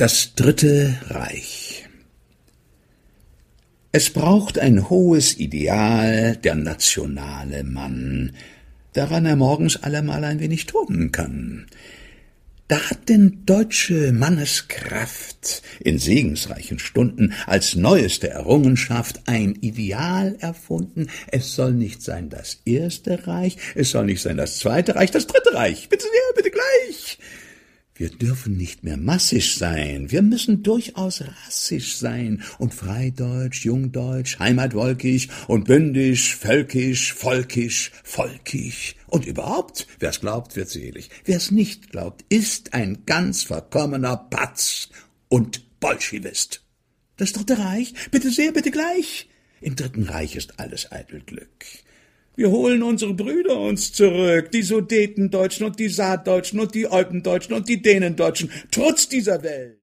Das Dritte Reich. Es braucht ein hohes Ideal, der nationale Mann, daran er morgens allemal ein wenig toben kann. Da hat denn deutsche Manneskraft in segensreichen Stunden als neueste Errungenschaft ein Ideal erfunden. Es soll nicht sein das Erste Reich, es soll nicht sein das Zweite Reich, das Dritte Reich. Bitte sehr, bitte gleich. Wir dürfen nicht mehr massisch sein, wir müssen durchaus rassisch sein und freideutsch, jungdeutsch, heimatwolkisch und bündisch, völkisch, volkisch, volkig. Und überhaupt, wer's glaubt, wird selig. Wer's nicht glaubt, ist ein ganz verkommener Patz und Bolschewist. Das Dritte Reich? Bitte sehr, bitte gleich. Im Dritten Reich ist alles eitel Glück. Wir holen unsere Brüder uns zurück, die Sudetendeutschen und die Saardeutschen und die Olpendeutschen und die Dänendeutschen, trotz dieser Welt.